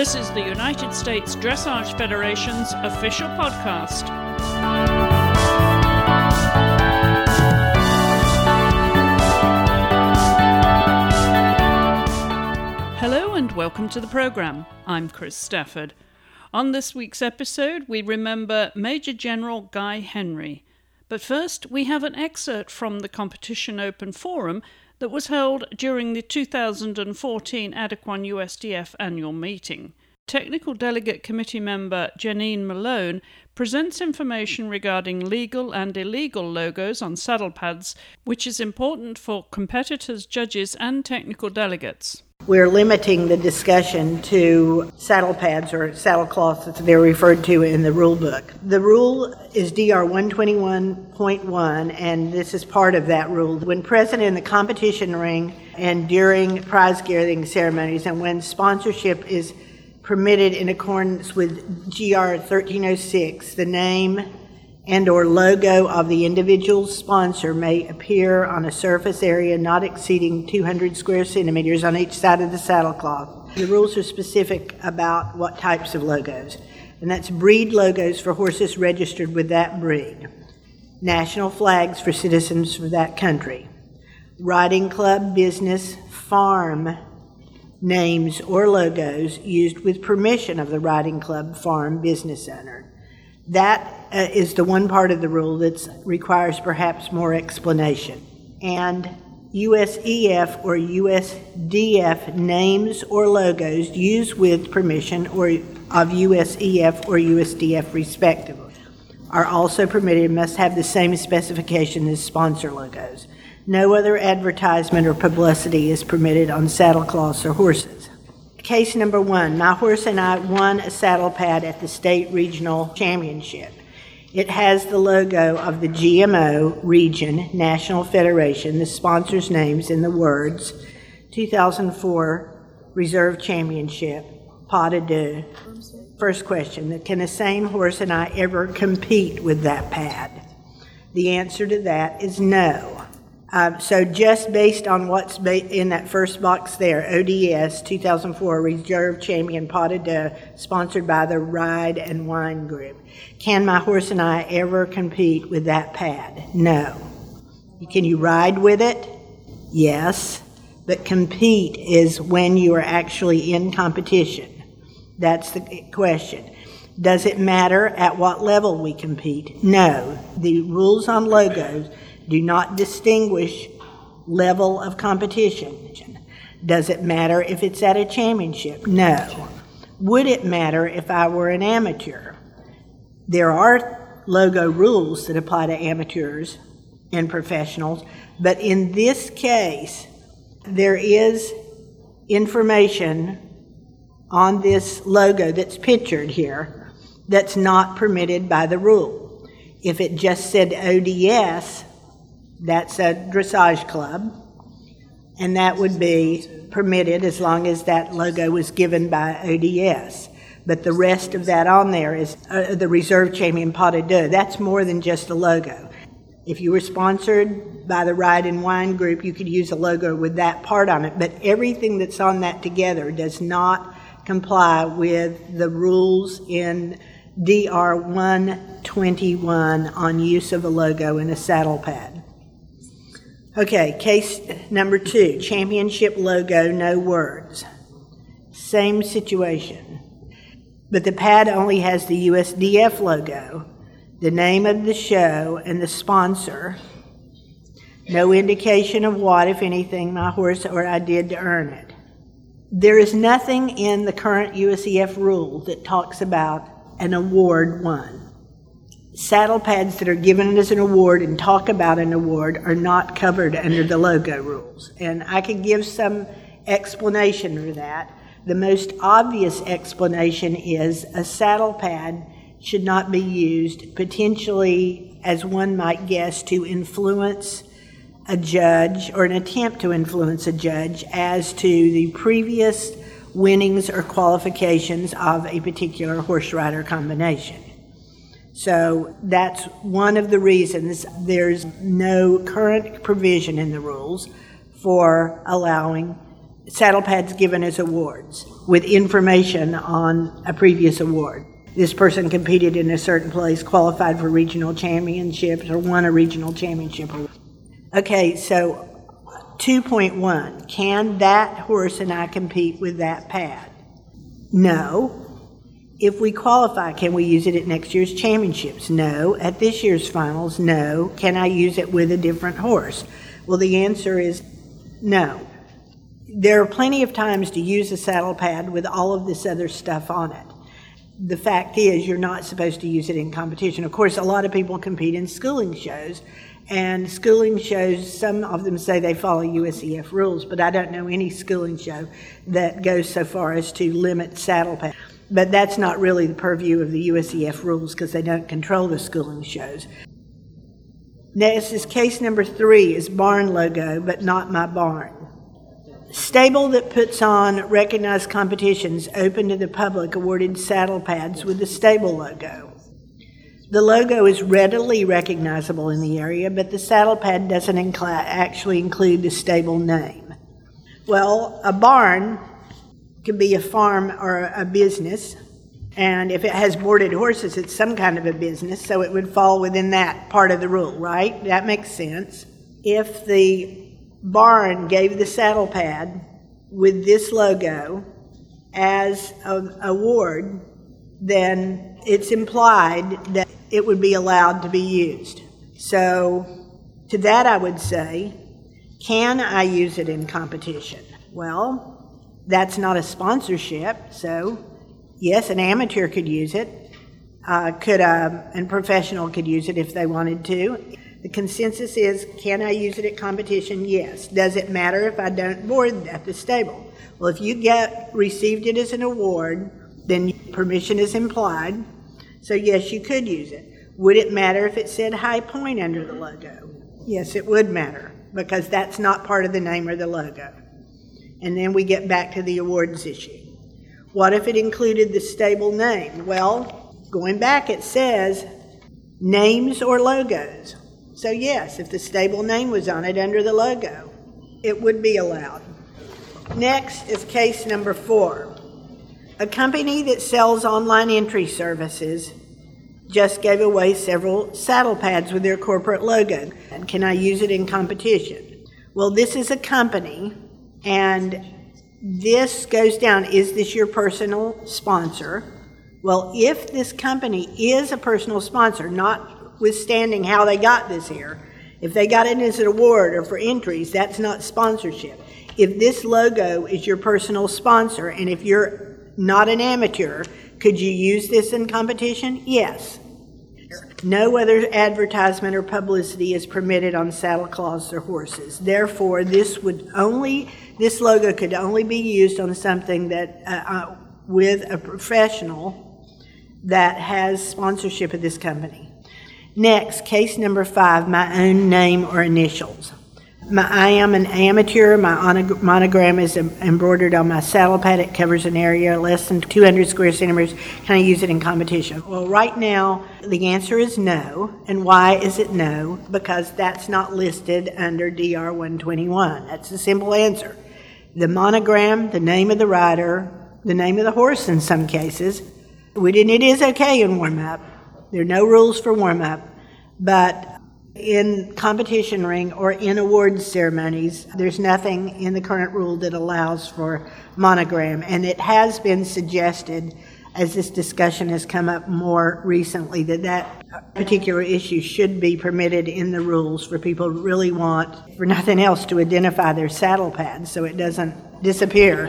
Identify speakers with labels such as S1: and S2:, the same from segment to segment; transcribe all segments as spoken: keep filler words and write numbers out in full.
S1: This is the United States Dressage Federation's official podcast. Hello and welcome to the program. I'm Chris Stafford. On this week's episode, we remember Major General Guy Henry. But first, we have an excerpt from the Competition Open Forum that was held during the two thousand fourteen Adequan U S D F annual meeting. Technical Delegate Committee member Janine Malone presents information regarding legal and illegal logos on saddle pads, which is important for competitors, judges, and technical delegates.
S2: We're limiting the discussion to saddle pads or saddle cloths as they're referred to in the rule book. The rule is D R one twenty-one point one, and this is part of that rule. When present in the competition ring and during prize giving ceremonies, and when sponsorship is permitted in accordance with G R thirteen oh six, the name and or logo of the individual sponsor may appear on a surface area not exceeding two hundred square centimeters on each side of the saddle cloth. The rules are specific about what types of logos, and that's breed logos for horses registered with that breed, national flags for citizens of that country, riding club, business, farm names or logos used with permission of the riding club, farm, business owner. That uh, is the one part of the rule that requires perhaps more explanation. And U S E F or U S D F names or logos used with permission or of U S E F or U S D F respectively are also permitted and must have the same specification as sponsor logos. No other advertisement or publicity is permitted on saddle cloths or horses. Case number one, my horse and I won a saddle pad at the state regional championship. It has the logo of the G M O Region National Federation, the sponsors' names in the words, two thousand four Reserve Championship, Pas de Deux. First question, can the same horse and I ever compete with that pad? The answer to that is no. Um, so just based on what's ba- in that first box there, O D S two thousand four Reserve Champion Pas de Deux, sponsored by the Ride and Wine Group. Can my horse and I ever compete with that pad? No. Can you ride with it? Yes. But compete is when you are actually in competition. That's the question. Does it matter at what level we compete? No. The rules on logos do not distinguish level of competition. Does it matter if it's at a championship? No. Would it matter if I were an amateur? There are logo rules that apply to amateurs and professionals, but in this case, there is information on this logo that's pictured here that's not permitted by the rule. If it just said O D S, that's a dressage club, and that would be permitted as long as that logo was given by O D S. But the rest of that on there is uh, the Reserve Champion Pas de Deux. That's more than just a logo. If you were sponsored by the Ride and Wine Group, you could use a logo with that part on it, but everything that's on that together does not comply with the rules in D R one twenty-one on use of a logo in a saddle pad. Okay, case number two, championship logo, no words. Same situation. But the pad only has the U S D F logo, the name of the show, and the sponsor. No indication of what, if anything, my horse or I did to earn it. There is nothing in the current U S E F rule that talks about an award won. Saddle pads that are given as an award and talk about an award are not covered under the logo rules. And I could give some explanation for that. The most obvious explanation is a saddle pad should not be used potentially, as one might guess, to influence a judge or an attempt to influence a judge as to the previous winnings or qualifications of a particular horse rider combination. So that's one of the reasons there's no current provision in the rules for allowing saddle pads given as awards with information on a previous award. This person competed in a certain place, qualified for regional championships, or won a regional championship. Okay, so two point one, can that horse and I compete with that pad? No. If we qualify, can we use it at next year's championships? No. At this year's finals? No. Can I use it with a different horse? Well, the answer is no. There are plenty of times to use a saddle pad with all of this other stuff on it. The fact is, you're not supposed to use it in competition. Of course, a lot of people compete in schooling shows, and schooling shows, some of them say they follow U S E F rules, but I don't know any schooling show that goes so far as to limit saddle pads. But that's not really the purview of the U S E F rules because they don't control the schooling shows. Next is case number three, is barn logo, but not my barn. Stable that puts on recognized competitions open to the public awarded saddle pads with the stable logo. The logo is readily recognizable in the area, but the saddle pad doesn't incl- actually include the stable name. Well, a barn could be a farm or a business, and if it has boarded horses, it's some kind of a business, so it would fall within that part of the rule, right? That makes sense. If the barn gave the saddle pad with this logo as an award, then it's implied that it would be allowed to be used. So to that I would say, can I use it in competition? Well, that's not a sponsorship, so yes, an amateur could use it, uh, could uh, and professional could use it if they wanted to. The consensus is, can I use it at competition? Yes. Does it matter if I don't board at the stable? Well, if you get received it as an award, then permission is implied, so yes, you could use it. Would it matter if it said High Point under the logo? Yes, it would matter, because that's not part of the name or the logo. And then we get back to the awards issue. What if it included the stable name? Well, going back, it says names or logos. So yes, if the stable name was on it under the logo, it would be allowed. Next is case number four. A company that sells online entry services just gave away several saddle pads with their corporate logo. And can I use it in competition? Well, this is a company, and this goes down, is this your personal sponsor? Well, if this company is a personal sponsor, notwithstanding how they got this here, if they got it as an award or for entries, that's not sponsorship. If this logo is your personal sponsor, and if you're not an amateur, could you use this in competition? Yes. No other advertisement or publicity is permitted on saddle cloths or horses. Therefore, this would only, this logo could only be used on something that, uh, uh, with a professional that has sponsorship of this company. Next, case number five, my own name or initials. My, I am an amateur. My monogram is embroidered on my saddle pad. It covers an area less than two hundred square centimeters. Can I use it in competition? Well, right now, the answer is no. And why is it no? Because that's not listed under D R one twenty-one. That's the simple answer. The monogram, the name of the rider, the name of the horse in some cases, we didn't, it is okay in warm-up. There are no rules for warm-up, but in competition ring or in awards ceremonies, there's nothing in the current rule that allows for monogram. And it has been suggested, as this discussion has come up more recently, that that particular issue should be permitted in the rules for people who really want, for nothing else, to identify their saddle pads so it doesn't disappear.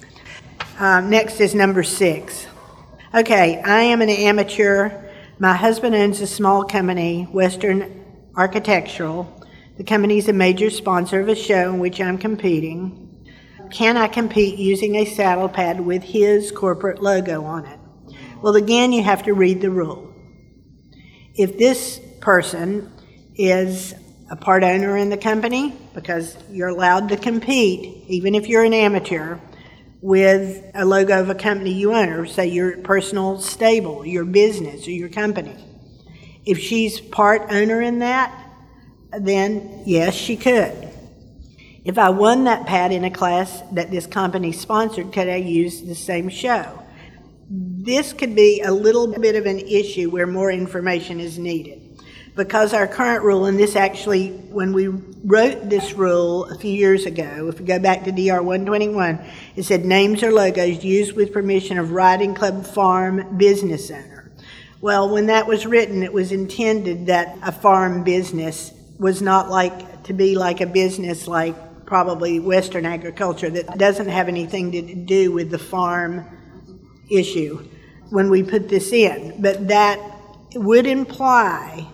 S2: Um, next is number six. Okay, I am an amateur. My husband owns a small company, Western Architectural. The company is a major sponsor of a show in which I'm competing. Can I compete using a saddle pad with his corporate logo on it? Well, again, you have to read the rule. If this person is a part owner in the company, because you're allowed to compete, even if you're an amateur, with a logo of a company you own, or say your personal stable, your business, or your company. If she's part owner in that, then yes, she could. If I won that pad in a class that this company sponsored, could I use the same show? This could be a little bit of an issue where more information is needed. Because our current rule, and this actually, when we wrote this rule a few years ago, if we go back to D R one twenty-one, it said names or logos used with permission of riding club, farm, business owner. Well, when that was written, it was intended that a farm business was not like to be like a business like probably Western agriculture that doesn't have anything to do with the farm issue when we put this in. But that would imply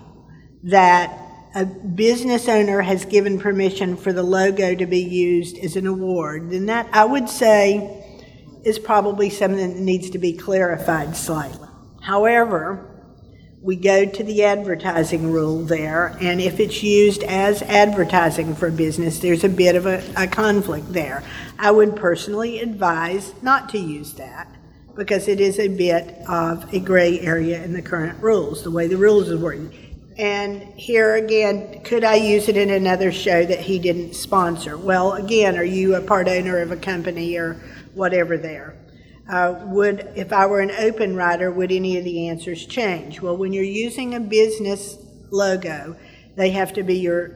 S2: that a business owner has given permission for the logo to be used as an award, then that, I would say, is probably something that needs to be clarified slightly. However, we go to the advertising rule there, and if it's used as advertising for business, there's a bit of a, a conflict there. I would personally advise not to use that, because it is a bit of a gray area in the current rules, the way the rules are worded. And here again, could I use it in another show that he didn't sponsor? Well, again, are you a part owner of a company or whatever there? Uh, would, if I were an open writer, would any of the answers change? Well, when you're using a business logo, they have to be your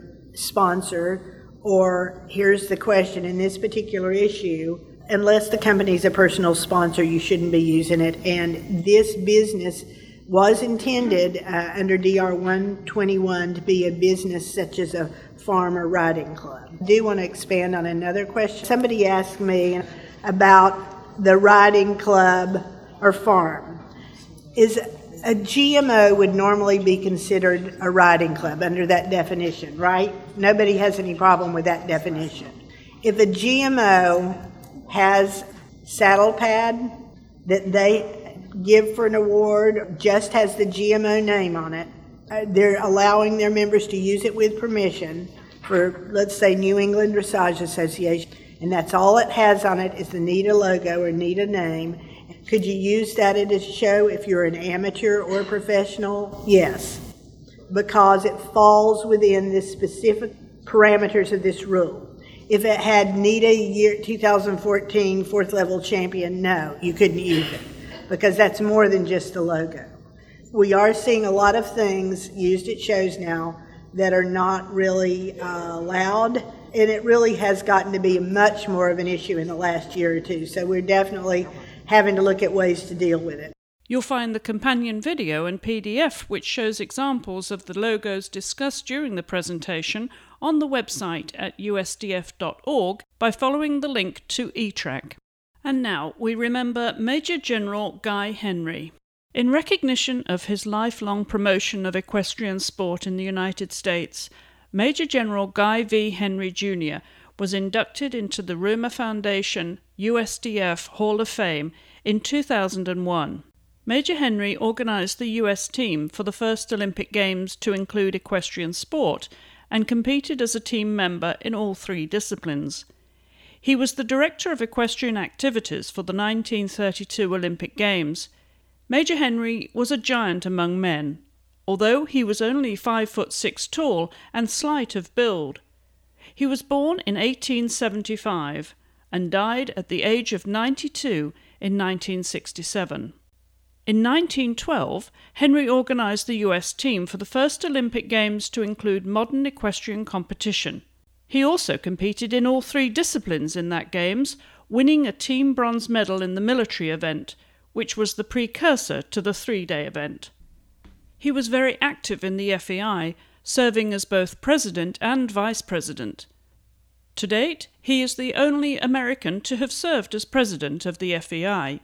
S2: sponsor, or here's the question in this particular issue, unless the company's a personal sponsor, you shouldn't be using it. And this business was intended uh, under D R one twenty-one to be a business such as a farm or riding club. I do want to expand on another question. Somebody asked me about the riding club or farm. Is a G M O would normally be considered a riding club under that definition, right? Nobody has any problem with that definition. If a G M O has saddle pad that they give for an award, just has the G M O name on it, uh, they're allowing their members to use it with permission for, let's say, New England Dressage Association, and that's all it has on it is the NEDA logo or NEDA name. Could you use that at a show if you're an amateur or a professional? Yes, because it falls within the specific parameters of this rule. If it had NEDA year two thousand fourteen fourth level champion, no, you couldn't use it, because that's more than just a logo. We are seeing a lot of things used at shows now that are not really uh, allowed, and it really has gotten to be much more of an issue in the last year or two. So we're definitely having to look at ways to deal with it.
S1: You'll find the companion video and P D F which shows examples of the logos discussed during the presentation on the website at U S D F dot org by following the link to E TRAC. And now we remember Major General Guy Henry. In recognition of his lifelong promotion of equestrian sport in the United States, Major General Guy V. Henry Junior was inducted into the Rheuma Foundation U S D F Hall of Fame in two thousand one. Major Henry organized the U S team for the first Olympic Games to include equestrian sport and competed as a team member in all three disciplines. He was the Director of Equestrian Activities for the nineteen thirty-two Olympic Games. Major Henry was a giant among men, although he was only five foot six tall and slight of build. He was born in eighteen seventy-five and died at the age of ninety-two in nineteen sixty-seven. In nineteen twelve, Henry organized the U S team for the first Olympic Games to include modern equestrian competition. He also competed in all three disciplines in that Games, winning a team bronze medal in the military event, which was the precursor to the three-day event. He was very active in the F E I, serving as both president and vice president. To date, he is the only American to have served as president of the F E I.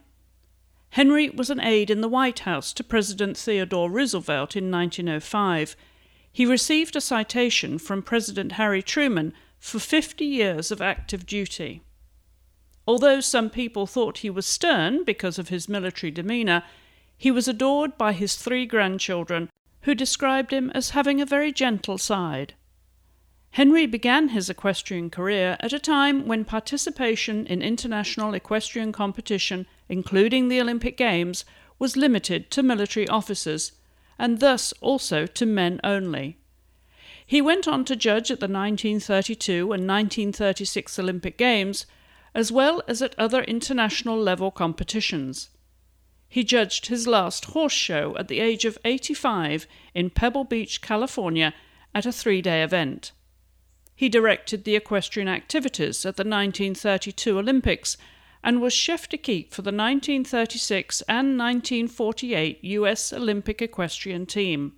S1: Henry was an aide in the White House to President Theodore Roosevelt in nineteen oh five. He received a citation from President Harry Truman for fifty years of active duty. Although some people thought he was stern because of his military demeanor, he was adored by his three grandchildren, who described him as having a very gentle side. Henry began his equestrian career at a time when participation in international equestrian competition, including the Olympic Games, was limited to military officers, and thus also to men only. He went on to judge at the nineteen thirty-two and nineteen thirty-six Olympic Games, as well as at other international level competitions. He judged his last horse show at the age of eighty-five in Pebble Beach, California, at a three-day event. He directed the equestrian activities at the nineteen thirty-two Olympics and was chef d'équipe for the nineteen thirty-six and nineteen forty-eight U S Olympic equestrian team.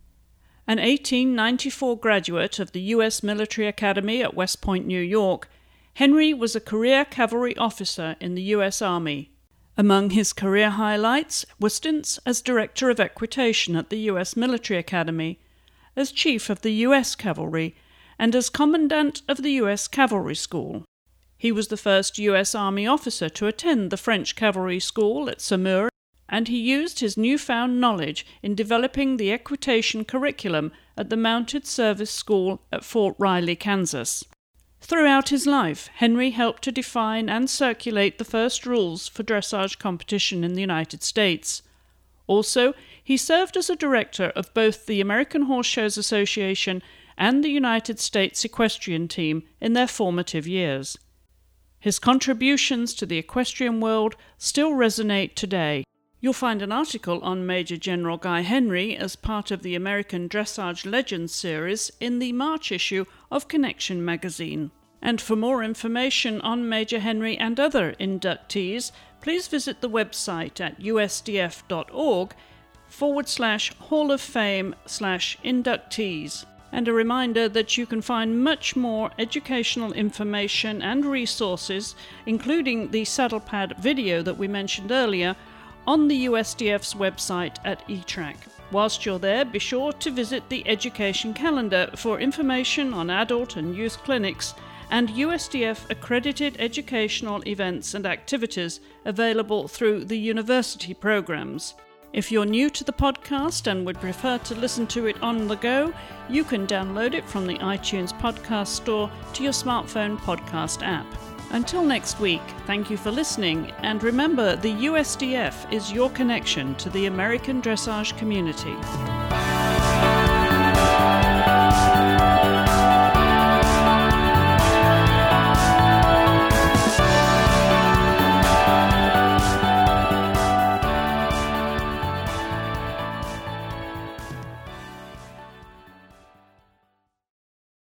S1: An eighteen ninety-four graduate of the U S Military Academy at West Point, New York, Henry was a career cavalry officer in the U S Army. Among his career highlights were stints as Director of Equitation at the U S Military Academy, as Chief of the U S Cavalry, and as Commandant of the U S Cavalry School. He was the first U S Army officer to attend the French Cavalry School at Saumur, and he used his newfound knowledge in developing the equitation curriculum at the Mounted Service School at Fort Riley, Kansas. Throughout his life, Henry helped to define and circulate the first rules for dressage competition in the United States. Also, he served as a director of both the American Horse Shows Association and the United States Equestrian Team in their formative years. His contributions to the equestrian world still resonate today. You'll find an article on Major General Guy Henry as part of the American Dressage Legends series in the March issue of Connection magazine. And for more information on Major Henry and other inductees, please visit the website at usdf.org forward slash Hall of Fame slash inductees. And a reminder that you can find much more educational information and resources, including the saddle pad video that we mentioned earlier, on the U S D F's website at E TRAC. Whilst you're there, be sure to visit the education calendar for information on adult and youth clinics and U S D F accredited educational events and activities available through the university programs. If you're new to the podcast and would prefer to listen to it on the go, you can download it from the iTunes podcast store to your smartphone podcast app. Until next week, thank you for listening, and remember, the U S D F is your connection to the American dressage community.